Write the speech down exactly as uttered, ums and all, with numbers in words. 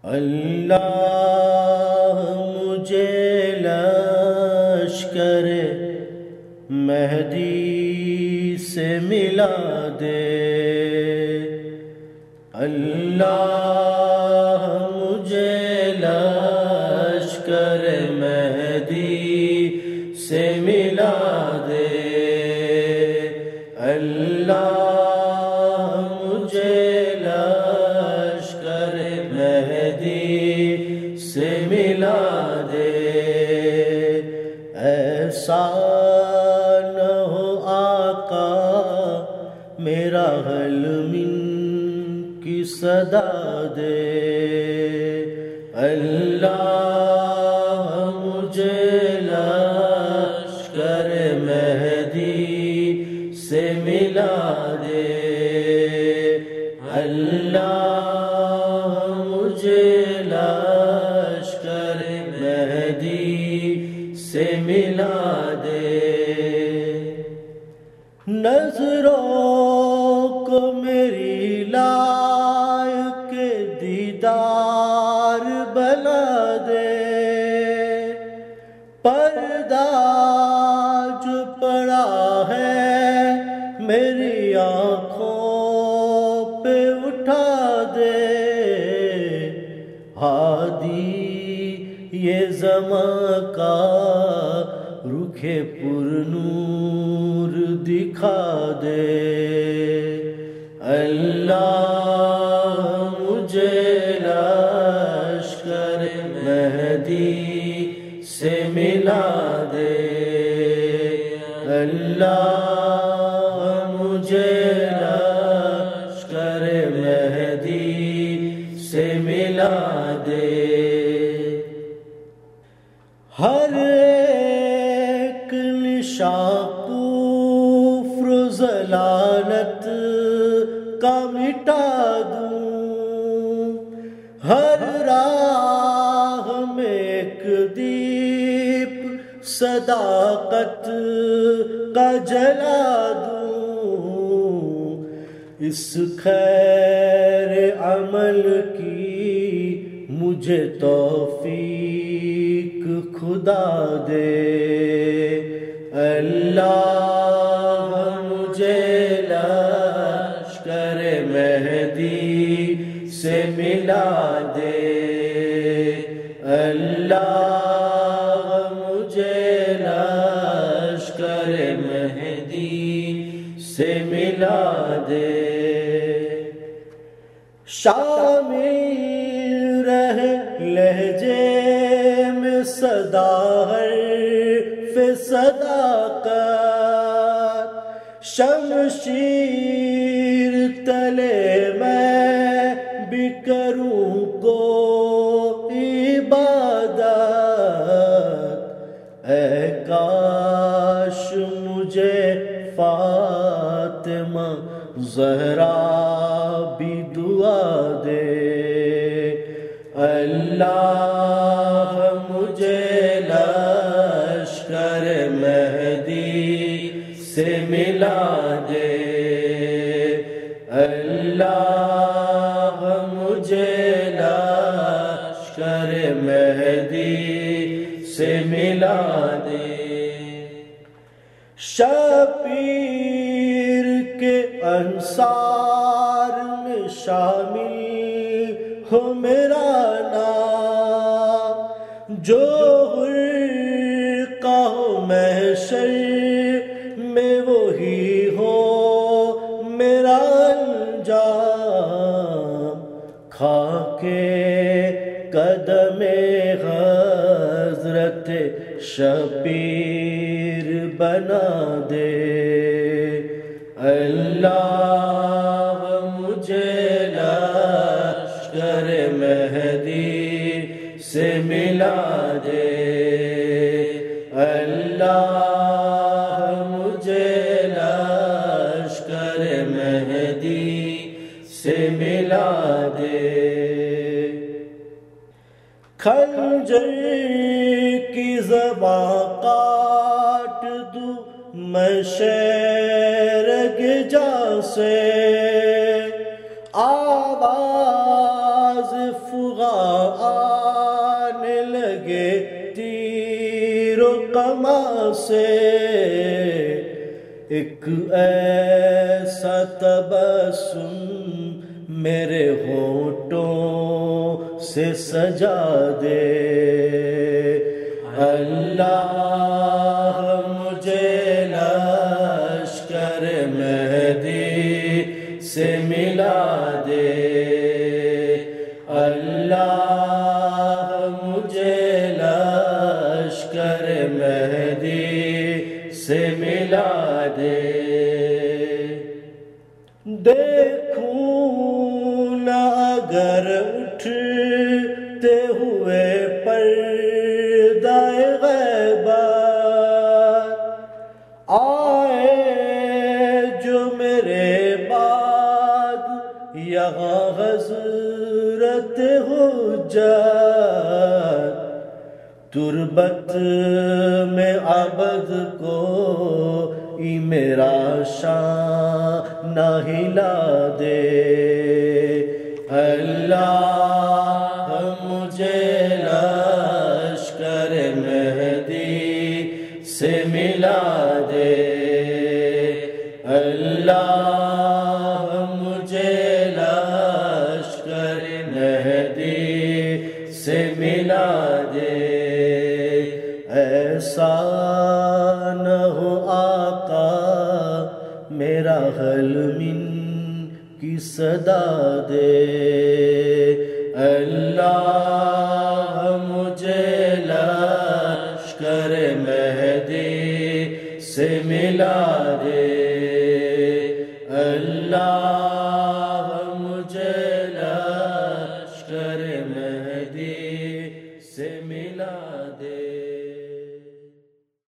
اللہ مجھے لشکر مہدی سے ملا دے، اللہ مجھے لشکر مہدی سے ملا دے، اللہ مجھے لشکر مہدی سے ملا دے، ایسا نہ ہو آقا میرا حل من کی صدا دے، اللہ مجھے لشکر مہدی سے ملا دے، اللہ مجھے لشکر مہدی سے ملا دے، نظروں کو میری لائق دیدار بنا دے، پردہ جو پڑا ہے میری آنکھوں پہ اٹھا دے، ہادی یہ زماں کا رخ پر نور دکھا دے، اللہ مجھے لشکر مہدی سے ملا دے، اللہ مجھے لشکر مہدی سے ملا دے، ہر ایک نشان کفر و ضلالت کا مٹا دوں، ہر راہ میں ایک دیپ صداقت کا جلا دوں، اس خیر عمل کی مجھے توفیق خدا دے، اللہ مجھے لشکر مہدی سے ملا دے، اللہ مجھے لشکر مہدی سے ملا دے، شامل رہ لہجے میں صدا حرف صداقت، شمشیر تلے میں بھی کروں کو عبادت، اے کاش مجھے فاطمہ زہرا بھی دعا دے، اللہ مجھے لشکر مہدی سے ملا دے، اللہ مجھے لشکر مہدی سے ملا دے، شبیر کے انصار میں شامل ہو میرا نام، جو حرقہ ہو محشر میں وہی ہو میرا انجام، کھا کے قدم حضرت شبیر بنا دے، اللہ مجھے لشکر مہدی سے ملا دے، اللہ مجھے لشکر مہدی سے ملا دے، خنجر کی زباں کاٹ دوں میں شیرگ جا سے، آواز افغان آنے لگے تیر و کمان سے، ایک ایسا تبسم میرے ہونٹوں سے سجا دے۔ اللہ مجھے لشکر مہدی سے ملا دے، اللہ مجھے لشکر مہدی سے ملا دے۔ دیکھوں نہ اگر اٹھتے ہوئے پردہ غیبت، آئے جو میرے بعد یہاں حضرت حجت، تربت میں عبد کو ای میرا شان نہ ہلا دے۔ اللہ مجھے لشکر مہدی سے ملا دے، اللہ مجھے لشکر مہدی سے ملا دے۔ ایسا نہ ہو آقا میرا حل من کی صدا دے، اللہ مجھے لشکر مہدی سے ملا دے، اللہ مجھے لشکر مہدی سے ملا دے۔